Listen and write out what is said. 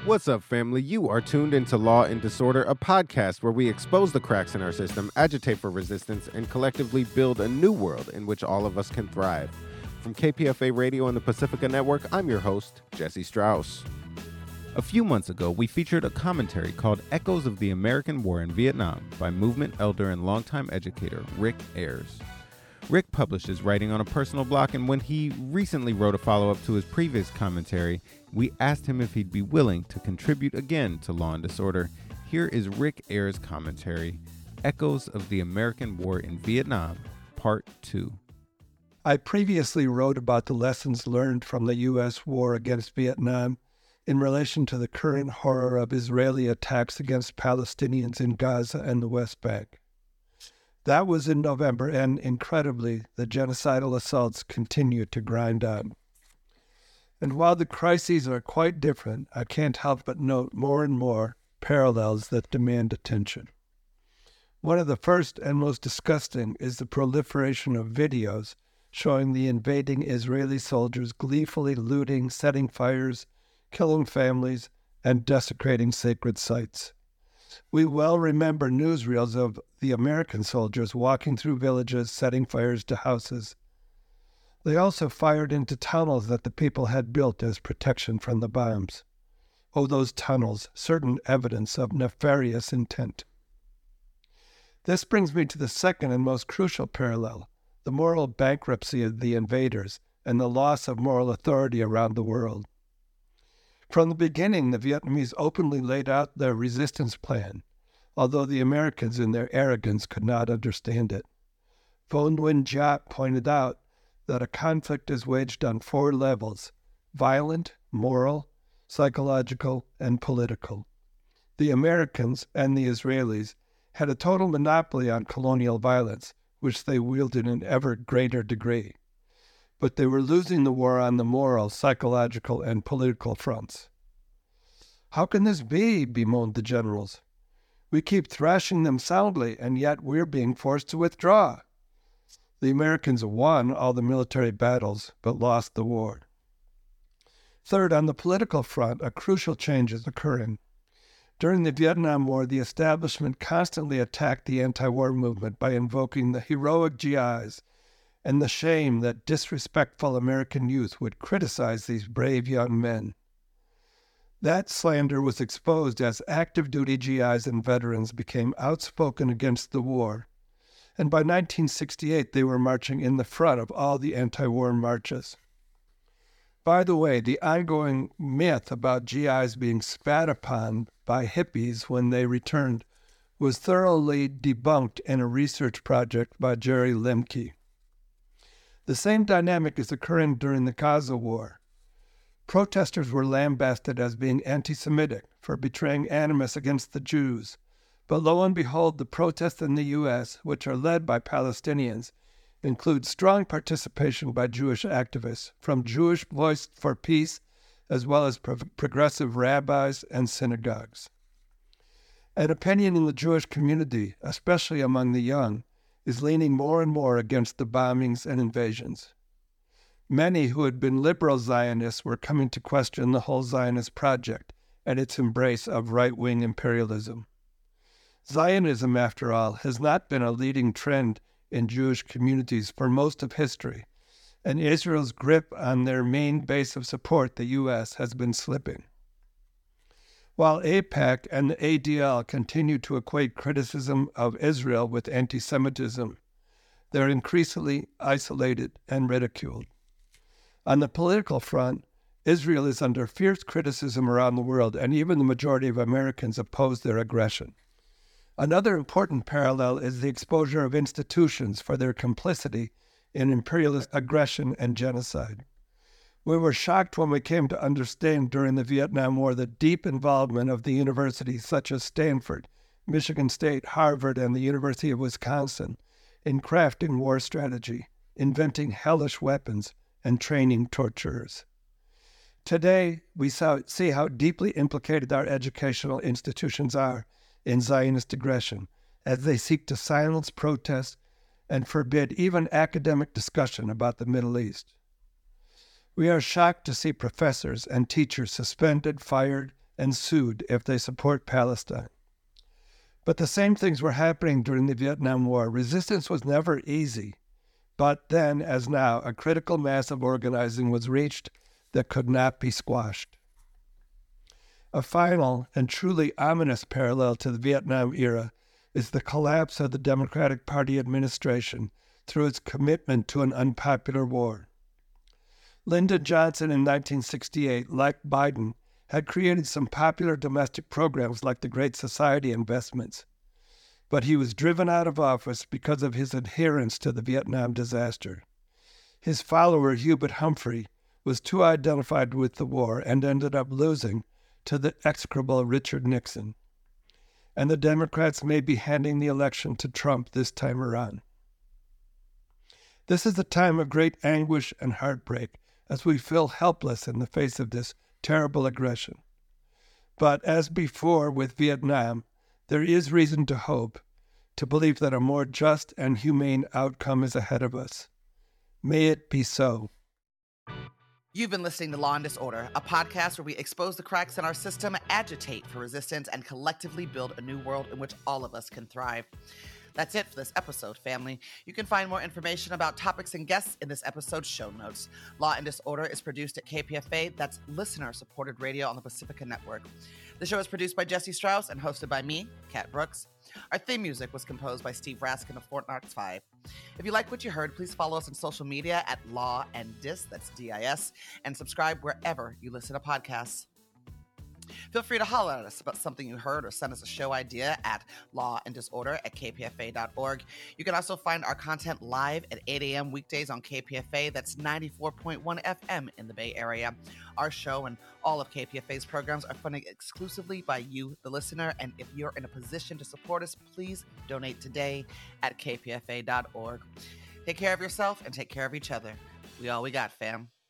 What's up, family? You are tuned into Law and Disorder, a podcast where we expose the cracks in our system, agitate for resistance, and collectively build a new world in which all of us can thrive. From KPFA Radio and the Pacifica Network, I'm your host, Jesse Strauss. A few months ago, we featured a commentary called Echoes of the American War in Vietnam by movement elder and longtime educator Rick Ayers. Rick published his writing on a personal blog, and when he recently wrote a follow-up to his previous commentary, we asked him if he'd be willing to contribute again to Law and Disorder. Here is Rick Ayers' commentary, Echoes of the American War in Vietnam, Part 2. I previously wrote about the lessons learned from the U.S. war against Vietnam in relation to the current horror of Israeli attacks against Palestinians in Gaza and the West Bank. That was in November, and incredibly, the genocidal assaults continue to grind on. And while the crises are quite different, I can't help but note more and more parallels that demand attention. One of the first and most disgusting is the proliferation of videos showing the invading Israeli soldiers gleefully looting, setting fires, killing families, and desecrating sacred sites. We well remember newsreels of the American soldiers walking through villages, setting fires to houses. They also fired into tunnels that the people had built as protection from the bombs. Oh, those tunnels, certain evidence of nefarious intent. This brings me to the second and most crucial parallel, the moral bankruptcy of the invaders and the loss of moral authority around the world. From the beginning, the Vietnamese openly laid out their resistance plan, although the Americans in their arrogance could not understand it. Vo Nguyen Giat pointed out that a conflict is waged on 4 levels: violent, moral, psychological, and political. The Americans and the Israelis had a total monopoly on colonial violence, which they wielded in ever greater degree. But they were losing the war on the moral, psychological, and political fronts. How can this be? Bemoaned the generals. We keep thrashing them soundly, and yet we're being forced to withdraw. The Americans won all the military battles, but lost the war. Third, on the political front, a crucial change is occurring. During the Vietnam War, the establishment constantly attacked the anti-war movement by invoking the heroic GIs and the shame that disrespectful American youth would criticize these brave young men. That slander was exposed as active duty GIs and veterans became outspoken against the war, and by 1968 they were marching in the front of all the anti-war marches. By the way, the ongoing myth about GIs being spat upon by hippies when they returned was thoroughly debunked in a research project by Jerry Lemke. The same dynamic is occurring during the Gaza war. Protesters were lambasted as being anti-Semitic for betraying animus against the Jews. But lo and behold, the protests in the U.S., which are led by Palestinians, include strong participation by Jewish activists, from Jewish Voice for Peace, as well as progressive rabbis and synagogues. An opinion in the Jewish community, especially among the young, is leaning more and more against the bombings and invasions. Many who had been liberal Zionists were coming to question the whole Zionist project and its embrace of right-wing imperialism. Zionism, after all, has not been a leading trend in Jewish communities for most of history, and Israel's grip on their main base of support, the U.S., has been slipping. While AIPAC and the ADL continue to equate criticism of Israel with anti-Semitism, they're increasingly isolated and ridiculed. On the political front, Israel is under fierce criticism around the world, and even the majority of Americans oppose their aggression. Another important parallel is the exposure of institutions for their complicity in imperialist aggression and genocide. We were shocked when we came to understand during the Vietnam War the deep involvement of the universities such as Stanford, Michigan State, Harvard, and the University of Wisconsin in crafting war strategy, inventing hellish weapons, and training torturers. Today, we see how deeply implicated our educational institutions are in Zionist aggression as they seek to silence protests and forbid even academic discussion about the Middle East. We are shocked to see professors and teachers suspended, fired, and sued if they support Palestine. But the same things were happening during the Vietnam War. Resistance was never easy. But then, as now, a critical mass of organizing was reached that could not be squashed. A final and truly ominous parallel to the Vietnam era is the collapse of the Democratic Party administration through its commitment to an unpopular war. Lyndon Johnson in 1968, like Biden, had created some popular domestic programs like the Great Society investments, but he was driven out of office because of his adherence to the Vietnam disaster. His follower, Hubert Humphrey, was too identified with the war and ended up losing to the execrable Richard Nixon. And the Democrats may be handing the election to Trump this time around. This is a time of great anguish and heartbreak as we feel helpless in the face of this terrible aggression. But as before with Vietnam, there is reason to hope, to believe that a more just and humane outcome is ahead of us. May it be so. You've been listening to Law and Disorder, a podcast where we expose the cracks in our system, agitate for resistance, and collectively build a new world in which all of us can thrive. That's it for this episode, family. You can find more information about topics and guests in this episode's show notes. Law and Disorder is produced at KPFA, that's listener-supported radio on the Pacifica Network. The show is produced by Jesse Strauss and hosted by me, Kat Brooks. Our theme music was composed by Steve Raskin of Fort Knox 5. If you like what you heard, please follow us on social media at Law and Dis, that's D-I-S, and subscribe wherever you listen to podcasts. Feel free to holler at us about something you heard or send us a show idea at lawanddisorder@kpfa.org. You can also find our content live at 8 a.m. weekdays on KPFA. That's 94.1 FM in the Bay Area. Our show and all of KPFA's programs are funded exclusively by you, the listener. And if you're in a position to support us, please donate today at kpfa.org. Take care of yourself and take care of each other. We all we got, fam.